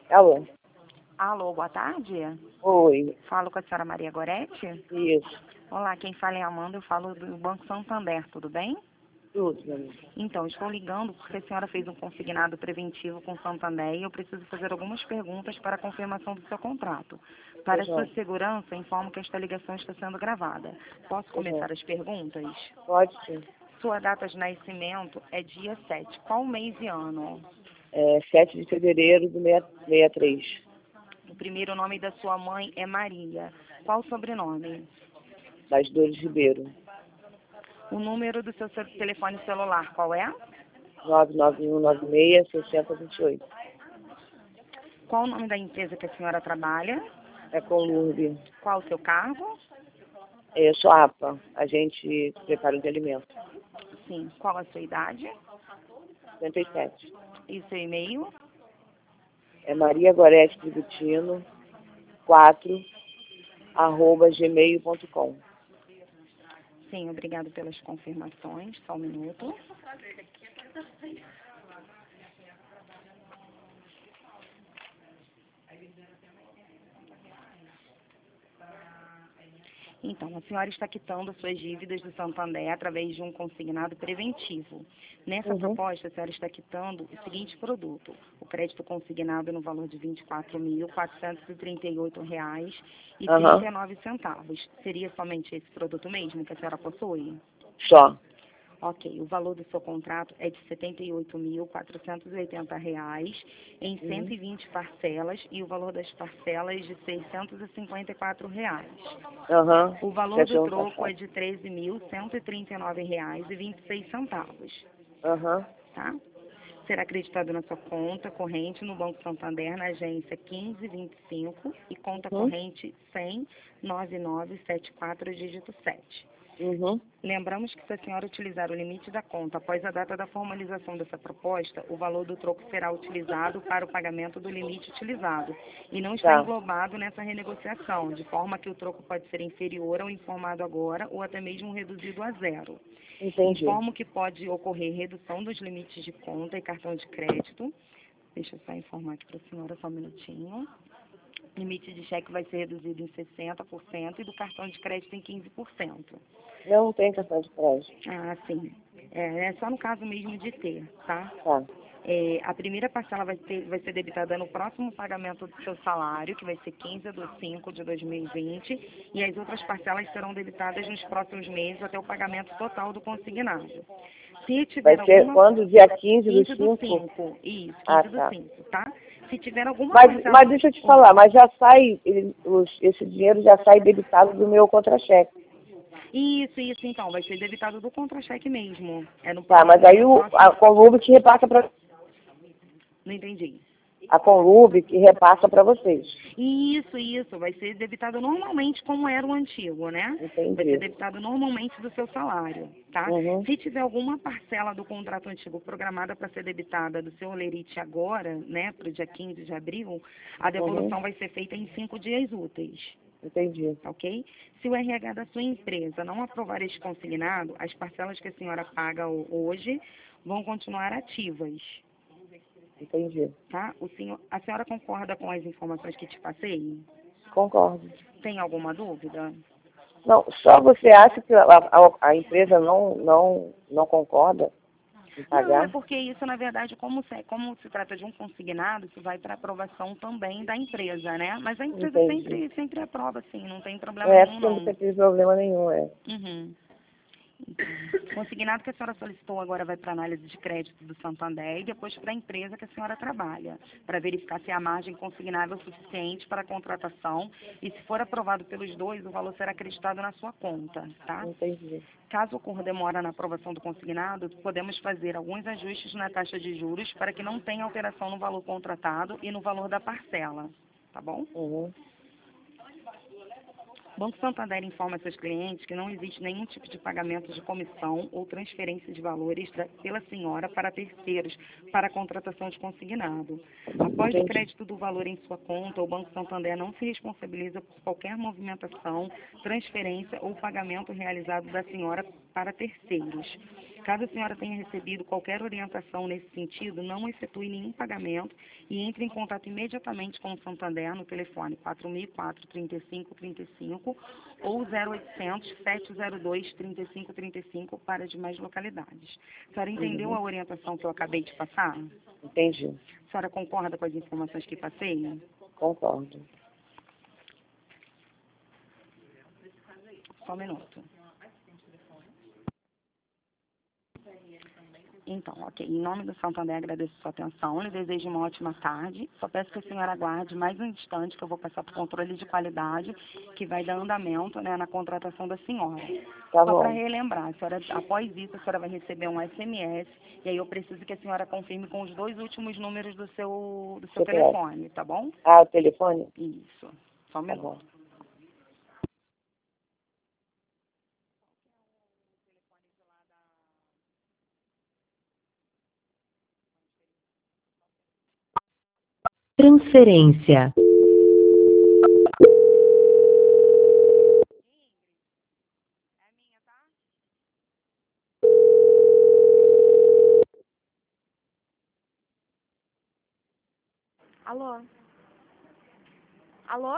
Alô? Alô, boa tarde. Oi. Falo com a senhora Maria Goretti. Isso. Olá, quem fala é a Amanda, eu falo do Banco Santander, tudo bem? Tudo, meu amigo. Então, estou ligando porque a senhora fez um consignado preventivo com o Santander e eu preciso fazer algumas perguntas para a confirmação do seu contrato. Para sua segurança, informo que esta ligação está sendo gravada. Posso começar as perguntas? Pode sim. Sua data de nascimento é dia 7. Qual mês e ano? 7 de fevereiro de 63. O primeiro nome da sua mãe é Maria. Qual o sobrenome? Das Dores Ribeiro. O número do seu telefone celular, qual é? 99196-6028. Qual o nome da empresa que a senhora trabalha? É com Lourdes. Qual o seu cargo? Eu sou APA, agente preparo de alimentos. Sim. Qual a sua idade? 57. E seu e-mail? É Maria Gorete Tributino 4 @gmail.com. Sim, obrigado pelas confirmações. Só um minuto. Então, a senhora está quitando suas dívidas do Santander através de um consignado preventivo. Nessa proposta, a senhora está quitando o seguinte produto: o crédito consignado no valor de R$ 24.438,39. Seria somente esse produto mesmo que a senhora possui? Só. Ok, o valor do seu contrato é de R$ 78.480 em 120 parcelas e o valor das parcelas de R$ 654. O valor do troco é de R$ 13.139,26. Tá? Será acreditado na sua conta corrente no Banco Santander, na agência 1525 e conta corrente 1009974, dígito 7. Lembramos que se a senhora utilizar o limite da conta após a data da formalização dessa proposta, o valor do troco será utilizado para o pagamento do limite utilizado e não está englobado nessa renegociação, de forma que o troco pode ser inferior ao informado agora ou até mesmo reduzido a zero. Entendi. Informo que pode ocorrer redução dos limites de conta e cartão de crédito. Deixa eu só informar aqui para a senhora só um minutinho. O limite de cheque vai ser reduzido em 60% e do cartão de crédito em 15%. Não tem cartão de crédito. Ah, sim. É só no caso mesmo de ter, tá? Tá. A primeira parcela vai ser debitada no próximo pagamento do seu salário, que vai ser 15/5 de 2020, e as outras parcelas serão debitadas nos próximos meses até o pagamento total do consignado. Se tiver vai ser quando? Dia 15 do 5? Isso, 15 Ah, do tá. 5, tá? Se tiver alguma Mas deixa eu te falar, mas já sai, esse dinheiro já sai debitado do meu contra-cheque. Isso, então, vai ser debitado do contra-cheque mesmo. Tá, mas aí a Conlub que repassa para... Não entendi. A Conlub que repassa para vocês. Isso, vai ser debitado normalmente como era o antigo, né? Entendi. Vai ser debitado normalmente do seu salário, tá? Se tiver alguma parcela do contrato antigo programada para ser debitada do seu holerite agora, né, para o dia 15 de abril, a devolução vai ser feita em 5 dias úteis. Entendi. Ok? Se o RH da sua empresa não aprovar este consignado, as parcelas que a senhora paga hoje vão continuar ativas. Entendi. Tá? A senhora concorda com as informações que te passei? Concordo. Tem alguma dúvida? Não, só você acha que a empresa não concorda em pagar? Não, é porque isso, na verdade, como se trata de um consignado, isso vai para aprovação também da empresa, né? Mas a empresa sempre aprova, sim, não tem problema nenhum, não. Não tem problema nenhum, O consignado que a senhora solicitou agora vai para análise de crédito do Santander e depois para a empresa que a senhora trabalha, para verificar se a margem consignável é suficiente para a contratação e se for aprovado pelos dois, o valor será acreditado na sua conta, tá? Entendi. Caso ocorra demora na aprovação do consignado, podemos fazer alguns ajustes na taxa de juros para que não tenha alteração no valor contratado e no valor da parcela, tá bom? O Banco Santander informa seus clientes que não existe nenhum tipo de pagamento de comissão ou transferência de valores pela senhora para terceiros para a contratação de consignado. Após o crédito do valor em sua conta, o Banco Santander não se responsabiliza por qualquer movimentação, transferência ou pagamento realizado da senhora para terceiros. Caso a senhora tenha recebido qualquer orientação nesse sentido, não efetue nenhum pagamento e entre em contato imediatamente com o Santander no telefone 4004-3535 ou 0800-702-3535 para demais localidades. A senhora entendeu a orientação que eu acabei de passar? Entendi. A senhora concorda com as informações que passei? Concordo. Só um minuto. Então, ok. Em nome do Santander, agradeço a sua atenção. Lhe desejo uma ótima tarde. Só peço que a senhora aguarde mais um instante, que eu vou passar para o controle de qualidade, que vai dar andamento, né, na contratação da senhora. Tá Só para bom. relembrar, a senhora, após isso, a senhora vai receber um SMS, e aí eu preciso que a senhora confirme com os 2 últimos números do seu CPF. telefone, tá bom? Ah, o telefone? Isso. Só um Tá minuto. bom. Transferência. Alô? Alô?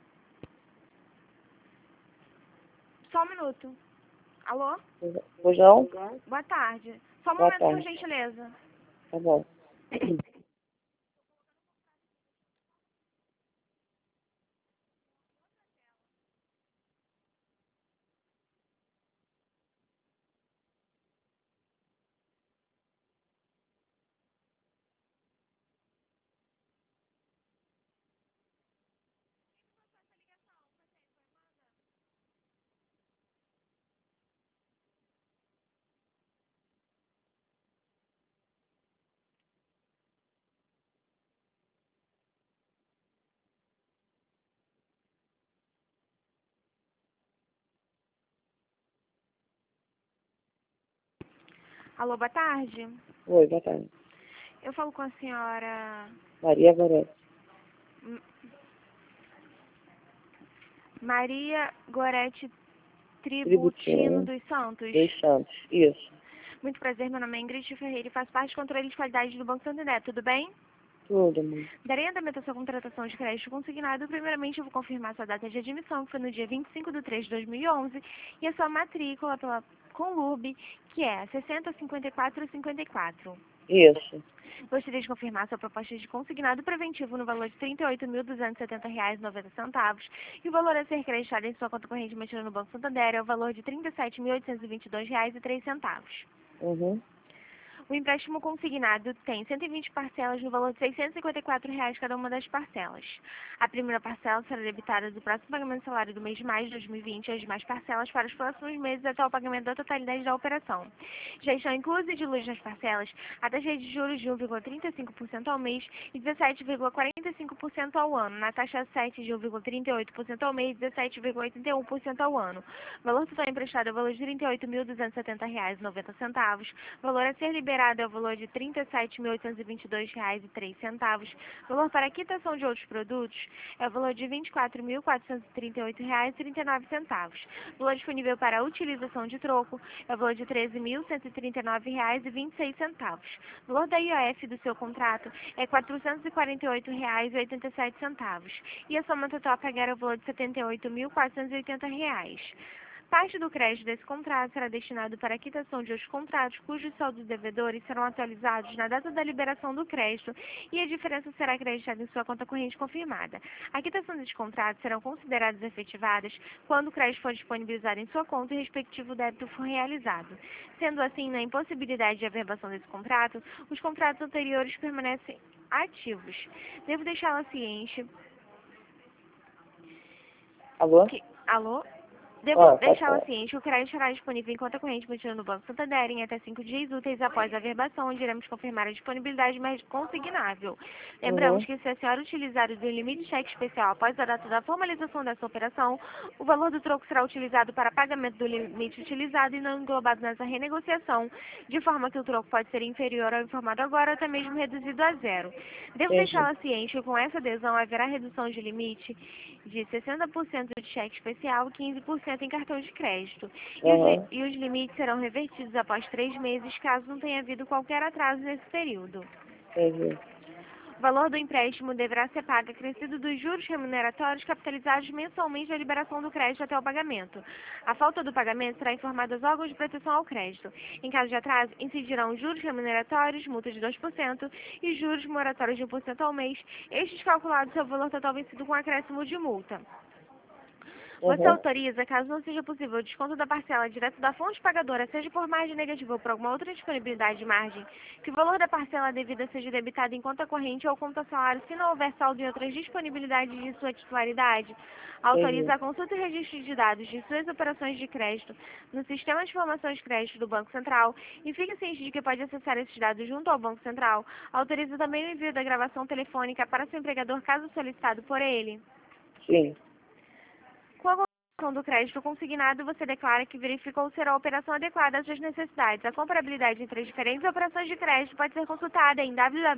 Só um minuto. Alô? Rojão? Boa tarde. Só um Boa momento, por tarde. gentileza. Tá bom. Alô, boa tarde. Oi, boa tarde. Eu falo com a senhora Maria Gorete. Maria Gorete Tributino Tributino dos Santos. dos Santos. Isso. Muito prazer, meu nome é Ingrid Ferreira e faço parte do controle de qualidade do Banco Santander. Tudo bem? Tudo, mãe. Darei andamento à sua contratação de crédito consignado. Primeiramente, eu vou confirmar sua data de admissão, que foi no dia 25/3/2011, e a sua matrícula pela Conlurb, que é 605454. Isso. Gostaria de confirmar sua proposta de consignado preventivo no valor de R$ 38.270,90 e o valor a ser creditado em sua conta corrente mantida no Banco Santander é o valor de R$ 37.822,03. Uhum. O empréstimo consignado tem 120 parcelas no valor de R$ 654 cada uma das parcelas. A primeira parcela será debitada do próximo pagamento do salário do mês de maio de 2020 e as demais parcelas para os próximos meses até o pagamento da totalidade da operação. Já estão inclusas e diluídas nas parcelas a taxa de juros de 1,35% ao mês e 17,45% ao ano, na taxa 7 de 1,38% ao mês e 17,81% ao ano. O valor total emprestado é o valor de R$ 38.270,90. Valor a ser liberado é o valor de R$ 37.822,03. Valor para quitação de outros produtos é o valor de R$ 24.438,39. Valor disponível para utilização de troco é o valor de R$ 13.139,26. Valor da IOF do seu contrato é R$ 448,87. E a soma total a pagar é o valor de R$ 78.480. Parte do crédito desse contrato será destinado para a quitação de outros contratos cujos saldos devedores serão atualizados na data da liberação do crédito e a diferença será acreditada em sua conta corrente confirmada. A quitação desses contratos serão consideradas efetivadas quando o crédito for disponibilizado em sua conta e o respectivo débito for realizado. Sendo assim, na impossibilidade de averbação desse contrato, os contratos anteriores permanecem ativos. Devo deixá-la ciente Alô? que... Alô? Devo Pode deixá-la falar. ciente que o crédito estará disponível em conta corrente mantida no Banco Santander em até 5 dias úteis após a averbação, onde iremos confirmar a disponibilidade mais consignável. Lembramos Uhum. que se a senhora utilizar o limite de cheque especial após a data da formalização dessa operação, o valor do troco será utilizado para pagamento do limite utilizado e não englobado nessa renegociação, de forma que o troco pode ser inferior ao informado agora ou até mesmo reduzido a zero. Devo Entendi. deixá-la ciente que com essa adesão haverá redução de limite de 60% de cheque especial e 15% em cartão de crédito. Uhum. E os limites serão revertidos após 3 meses, caso não tenha havido qualquer atraso nesse período. Entendi. O valor do empréstimo deverá ser pago acrescido dos juros remuneratórios capitalizados mensalmente da liberação do crédito até o pagamento. A falta do pagamento será informada aos órgãos de proteção ao crédito. Em caso de atraso, incidirão juros remuneratórios, multa de 2% e juros moratórios de 1% ao mês, estes calculados sobre o valor total vencido com acréscimo de multa. Você autoriza, caso não seja possível o desconto da parcela direto da fonte pagadora, seja por margem negativa ou por alguma outra disponibilidade de margem, que o valor da parcela devida seja debitado em conta corrente ou conta salário se não houver saldo em outras disponibilidades de sua titularidade. Autoriza a consulta e registro de dados de suas operações de crédito no Sistema de Informações de Crédito do Banco Central e fique ciente de que pode acessar esses dados junto ao Banco Central. Autoriza também o envio da gravação telefônica para seu empregador caso solicitado por ele. Sim. Com a concessão do crédito consignado, você declara que verificou ser a operação adequada às suas necessidades. A comparabilidade entre as diferentes operações de crédito pode ser consultada em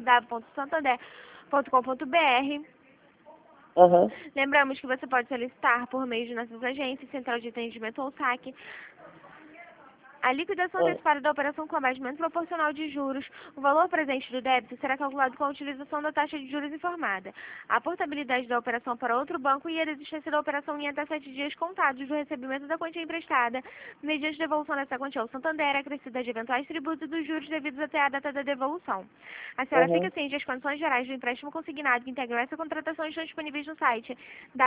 www.santander.com.br. Lembramos que você pode solicitar por meio de nossas agências, Central de Atendimento ou SAC, a liquidação antecipada da operação com abatimento proporcional de juros. O valor presente do débito será calculado com a utilização da taxa de juros informada. A portabilidade da operação para outro banco e a desistência da operação em até 7 dias contados do recebimento da quantia emprestada, mediante devolução dessa quantia ao Santander, acrescida de eventuais tributos dos juros devidos até a data da devolução. A senhora fica ciente das condições gerais do empréstimo consignado que integram essa contratação estão disponíveis no site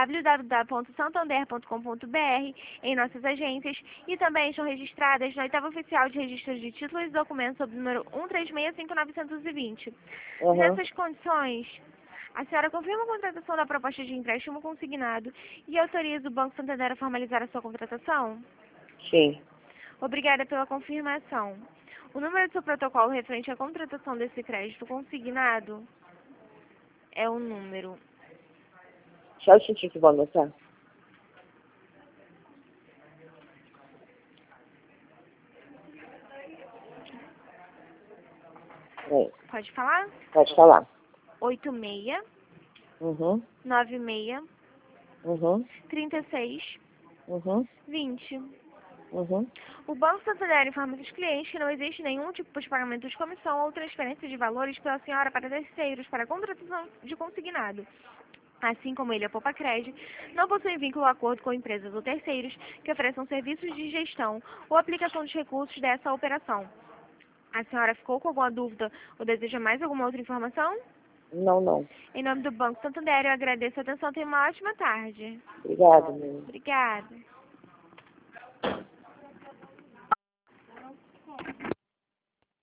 www.santander.com.br, em nossas agências, e também estão registradas na oitava oficial de registro de títulos e documentos sob o número 1365920. Nessas condições, a senhora confirma a contratação da proposta de empréstimo consignado e autoriza o Banco Santander a formalizar a sua contratação? Sim. Obrigada pela confirmação. O número do seu protocolo referente à contratação desse crédito consignado é o número... Só um instantinho que eu vou anotar. Pode falar? Pode falar. 86 96 36 20. O Banco Santander informa os clientes que não existe nenhum tipo de pagamento de comissão ou transferência de valores pela senhora para terceiros para a contratação de consignado. Assim como ele, a Poupa-Cred, não possui vínculo ou acordo com empresas ou terceiros que ofereçam serviços de gestão ou aplicação de recursos dessa operação. A senhora ficou com alguma dúvida ou deseja mais alguma outra informação? Não. Em nome do Banco Santander, eu agradeço a atenção. Tenha uma ótima tarde. Obrigada, menina. Obrigada.